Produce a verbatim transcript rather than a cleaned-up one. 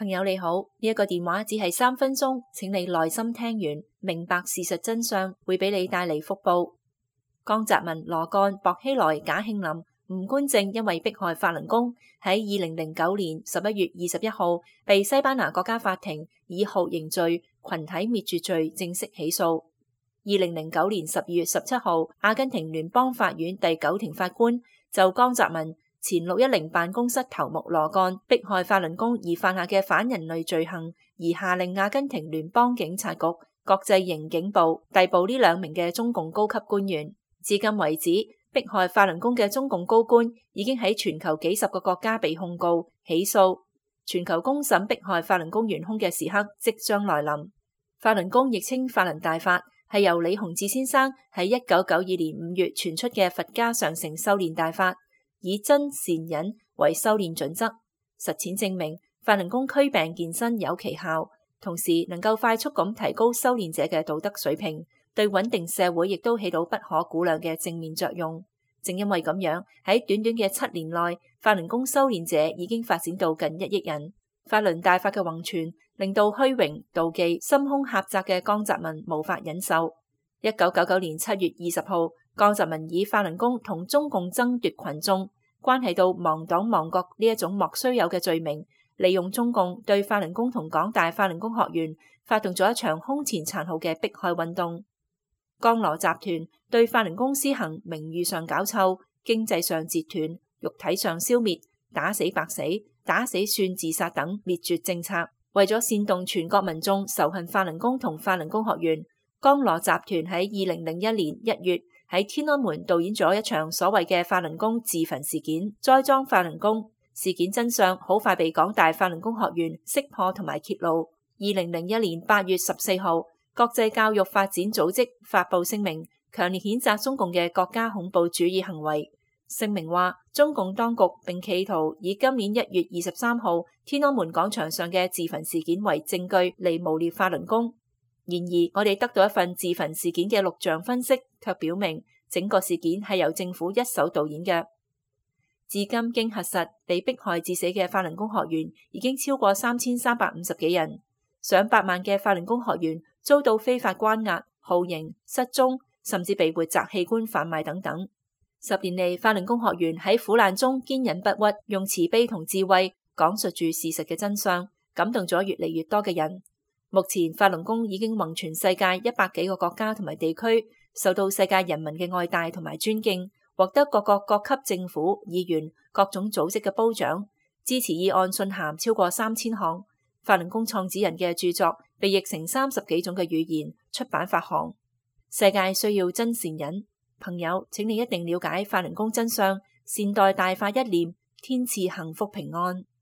朋友你好，呢一個電話只係三分鐘，請你耐心聽完，明白事實真相，會俾你帶嚟福報。江澤民、羅幹、薄熙來、賈慶林、吳官正因為迫害法輪功，喺二零零九年十一月二十一號被西班牙國家法庭以酷刑罪、群體滅絕罪正式起訴。二零零九年十二月十七號，阿根廷聯邦法院第九庭法官就江澤民前六一零辦公室頭目羅幹迫害法輪功而犯下嘅反人類罪行，而下令阿根廷聯邦警察局、國際刑警部逮捕呢兩名嘅中共高級官員。至今為止，迫害法輪功嘅中共高官已經喺全球幾十個國家被控告、起訴。全球公審迫害法輪功元兇嘅時刻即將來臨。法輪功亦稱法輪大法，係由李洪志先生喺一九九二年五月傳出嘅佛家上乘修煉大法，以真善忍為修煉準則，實踐證明法輪功驅病健身有奇效，同時能夠快速咁提高修煉者嘅道德水平，對穩定社會亦都起到不可估量嘅正面作用。正因為咁樣，喺短短嘅七年內，法輪功修煉者已經發展到近一億人。法輪大法嘅弘傳，令到虛榮、妒忌、心胸狹窄嘅江澤民無法忍受。一九九九年七月二十號，江澤民以法輪功同中共爭奪群眾，關係到亡黨亡國呢一種莫須有嘅罪名，利用中共對法輪功同港大法輪功學員發動咗一場空前殘酷嘅迫害運動。江羅集團對法輪功施行名譽上搞臭、經濟上截斷、肉體上消滅、打死白死、打死算自殺等滅絕政策，為咗煽動全國民眾仇恨法輪功同法輪功學員，江羅集團喺二零零一年一月喺天安門導演咗一場所謂嘅法輪功自焚事件，栽贓法輪功。事件真相好快被港大法輪功學員識破同埋揭露。二零零一年八月十四號，國際教育發展組織發布聲明，強烈譴責中共嘅國家恐怖主義行為。聲明話，中共當局並企圖以今年一月二十三號天安門廣場上嘅自焚事件為證據嚟誣衊法輪功。然而，我哋得到一份自焚事件嘅錄像分析，卻表明整個事件係由政府一手導演嘅。至今經核實，被迫害致死嘅法輪功學員已經超過三千三百五十幾人，上百萬嘅法輪功學員遭到非法關押、酷刑、失蹤，甚至被活摘器官販賣等等。十年嚟，法輪功學員喺苦難中堅忍不屈，用慈悲同智慧講述住事實嘅真相，感動咗越嚟越多嘅人。目前，法輪功已經橫傳世界一百幾個國家同埋地區，受到世界人民嘅愛戴同埋尊敬，獲得各國各級政府、議員、各種組織嘅褒獎，支持議案信函超過三千項。法輪功創始人嘅著作被譯成三十幾種嘅語言，出版發行。世界需要真善忍，朋友，請你一定了解法輪功真相，善待大法一念，天賜幸福平安。